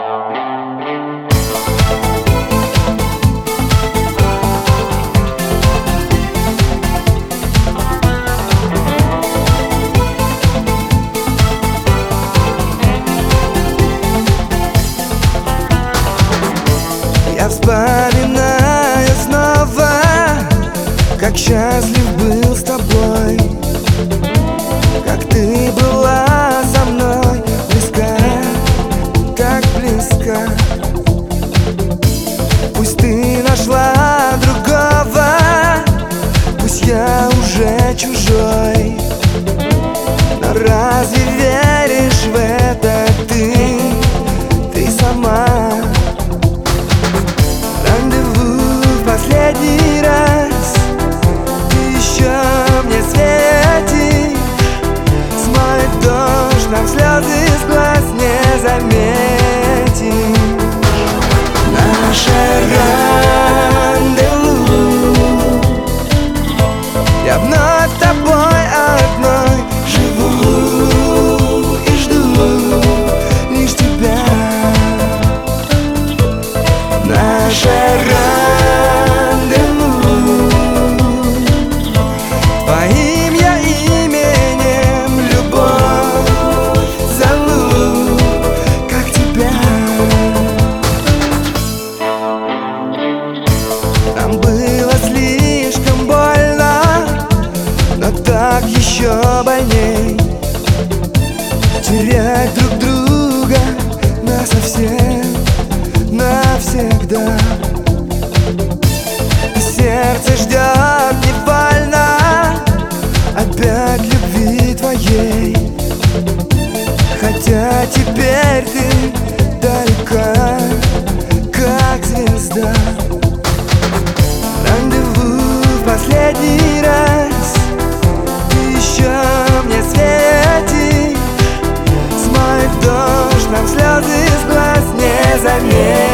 Я вспоминаю снова, как счастлив был с тобой, как ты была со мной близка, так близко. Пусть ты нашла другого, пусть я уже чужой, но разве веришь в это ты сама? Последний раз ты еще мне светишь, смоет дождь, нам слезы с глаз не заметишь. Наше рандеву, я вновь с тобой одной живу и жду лишь тебя. Наше твоим я именем любовь зову, как тебя. Нам было слишком больно, но так еще больней терять друг друга насовсем, навсегда. Сердце ждет невольно опять любви твоей, хотя теперь ты далека, как звезда. Рандеву в последний раз, ты еще мне светишь, смоет дождь, нам слезы с глаз не заметишь.